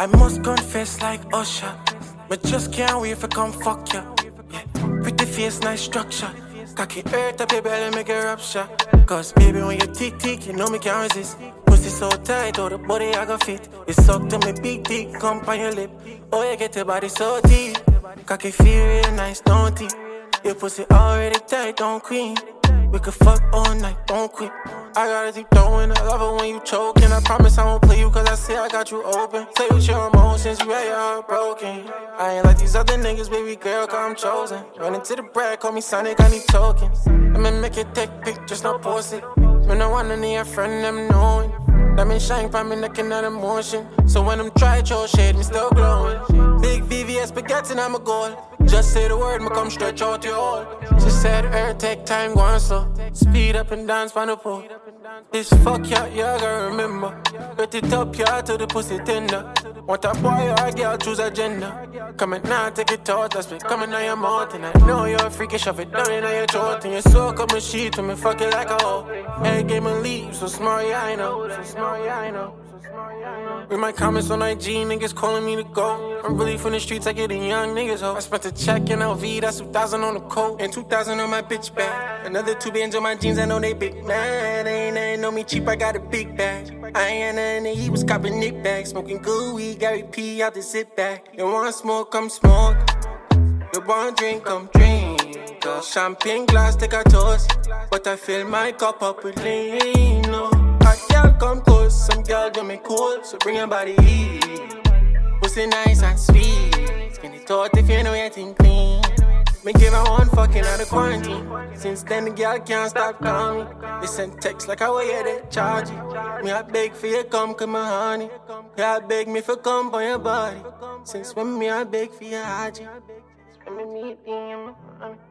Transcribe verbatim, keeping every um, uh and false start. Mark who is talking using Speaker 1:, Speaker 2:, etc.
Speaker 1: I must confess like Usher, but just can't wait for come fuck ya. Yeah. Pretty face, nice structure. Cocky earth up your belly, make a rupture. Cause baby, when you tick tick, you know me can't resist. Pussy so tight, all the body I got fit. You suck to me big dick, come on your lip. Oh, you get your body so deep. Cocky feel real nice, don't it? Your pussy already tight, don't queen. We could fuck all night, don't quit. I gotta keep throwing, I love it when you choking. I promise I won't play you cause I say I got you open. Play with your emotions, you got your heart broken. I ain't like these other niggas, baby girl, cause I'm chosen. Running to the bread, call me Sonic, I need tokens. I'ma make it take pictures, not post it. When I want any of friend, them knowing. That mean shine for me, looking at emotion. So when I'm trying to shade, me still glowing. Big V V S spaghetti, I'm a goal. Just say the word, me come stretch out your hole. She said, her take time, go on slow. Speed up and dance, pan the pole. This fuck ya, yeah, I gotta remember. Get it up, yeah, to the pussy tender. Want a boy or a girl, choose a gender. Come and now, take it out, that's me coming on your mouth. And I know you're a freaky, shove it down in your throat. And you soak up my sheet, and me fuck it like a hoe. Hey, game and leave, so smart, yeah, I know. So smart, yeah, I know. Read my comments on I G, niggas calling me to go. I'm really from the streets, I get in young niggas, ho. I spent a check in L V, that's two thousand on the coat. And two thousand on my bitch bag. Another two bands on my jeans, I know they big mad. They ain't nothing know me cheap, I got a big bag. I ain't nothing, he was copping nick bags. Smoking good weed, Gary P out the sit back. You want smoke, come smoke. You want drink, come drink. Uh, champagne glass, take a toast. But I fill my cup up with lean, no. A girl come close, some girl do me cool, so bring your body heat. Pussy nice and sweet, skinny thought if you know you think clean. Me give her one fucking out of quarantine. Since then the girl can't stop calling me. They send texts like how you they charge it. Me I beg for you come, come my honey. Yeah, I beg me for come on your body. Since when me I beg for your haji. When me need you,